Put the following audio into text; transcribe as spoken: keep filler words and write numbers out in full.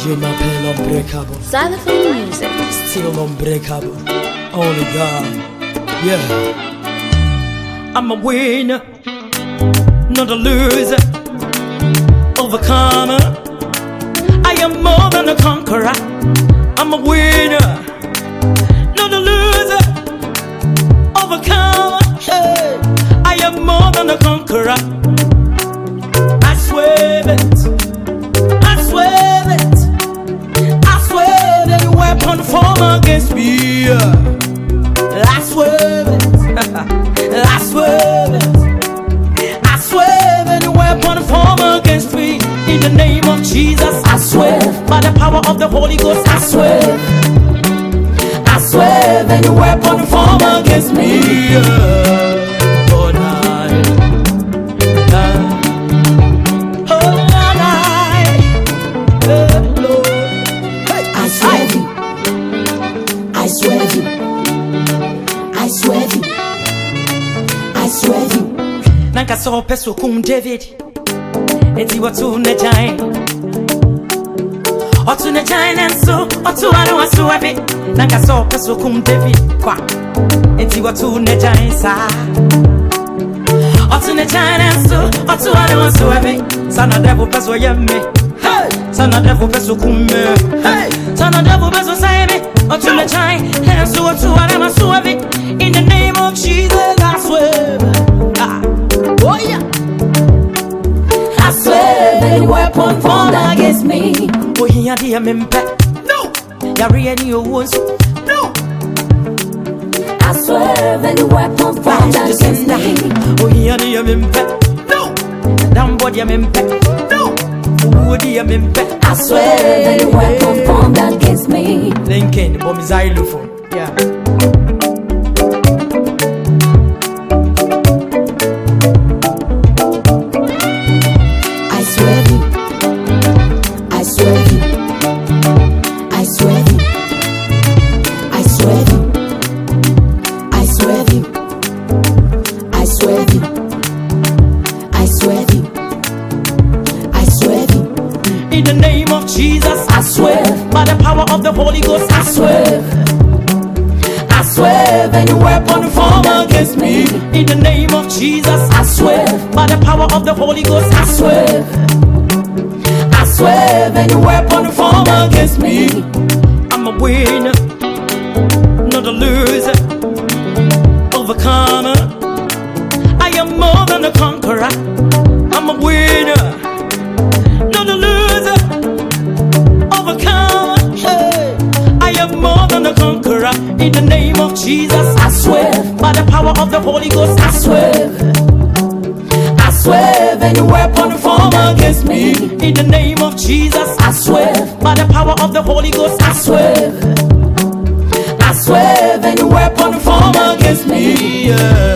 Je m'appelle unbreakable. Xylophone music. Still unbreakable. Only God. Yeah. I'm a winner, not a loser. Overcomer. I am more than a conqueror. I'm a winner, not a loser. Overcomer. Hey. I am more than a conqueror. I swear it. I swear it. I swear that the weapon formed against me. I swear it. I swear it. I swear that the weapon formed against me. In the name of Jesus, I swear. By the power of the Holy Ghost, I swear. I swear that the weapon formed against me. Oh, night. Oh, night. Oh, Lord. Hey. I swear you. I swear you. I swear you. I swear you. Nanka so peso kum David. Eti watu ne jain. Otu ne jain enso. Otu anu wasu ebi. Nanka so peso kum David. Kwa. Eti watu ne jain sa. Otu ne jain enso. Otu anu wasu ebi. Sana devil peso yemme. Hey. Sana devil peso kum me. Hey. Sana devil peso sa ebi. Otu ne jain enso. Otu anu wasu ebi. In the name of Jesus, I swear. Ah. Oh yeah. I swear that the weapon formed against me. Oh, he had the mempe. No. Yari any wounds. No. I swear that the weapon formed against me. Oh, he had the mempe. No. Damn body mempe. No. Who the mempe? I swear that the weapon formed against me. Lincoln, bomb is xylophone. Yeah. In the name of Jesus, I swear. By the power of the Holy Ghost, I swear. I swear that the weapon formed against me. In the name of Jesus, I swear. By the power of the Holy Ghost, I swear. I swear that the weapon formed against me. I'm a winner, not a loser. Overcomer. I am more than a conqueror. I'm a winner, not a loser. Overcomer. Hey. I am more than a conqueror. In the name of Jesus, I swear. By the power of the Holy Ghost, I swear. I swear that the weapon formed against me. In the name of Jesus, I swear. By the power of the Holy Ghost, I swear. I swear that the weapon formed against me. Yeah.